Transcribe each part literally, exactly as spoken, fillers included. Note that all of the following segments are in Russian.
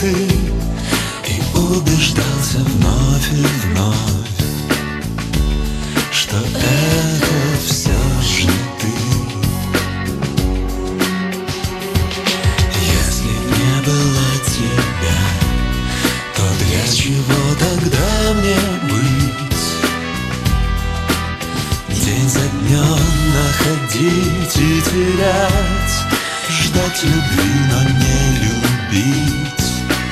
ты, и убеждался вновь и вновь, что это все же ты. Если б не было тебя, то для чего тогда мне быть? День за днем находить и терять, ждать любви, но не любить.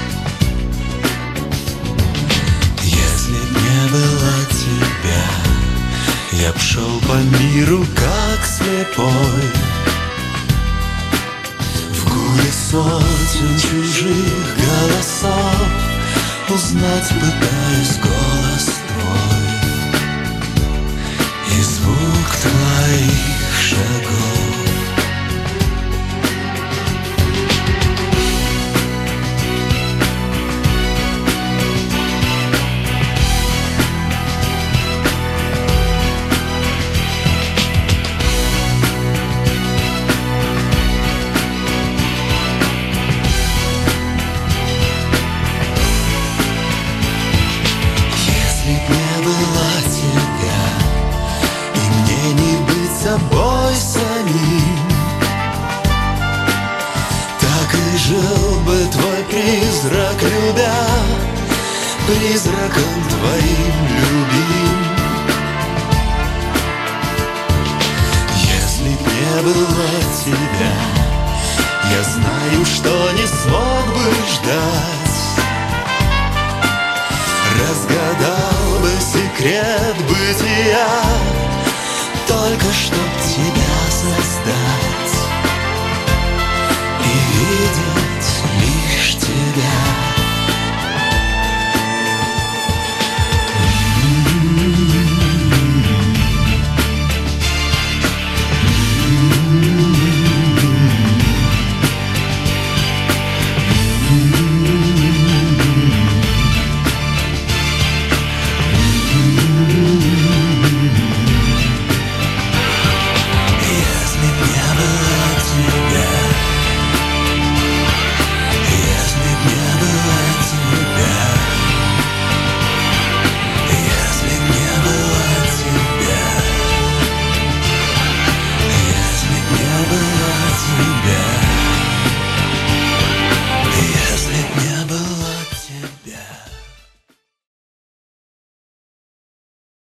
Если б не было тебя, я б шел по миру как слепой, в гуле сотен чужих голосов узнать пытаюсь голос твой и звук твоих шагов. Собой самим, так и жил бы твой призрак, любя, призраком твоим любим. Если б не было тебя, я знаю, что не смог бы ждать, разгадал бы секрет бытия, только чтоб тебя создать и видеть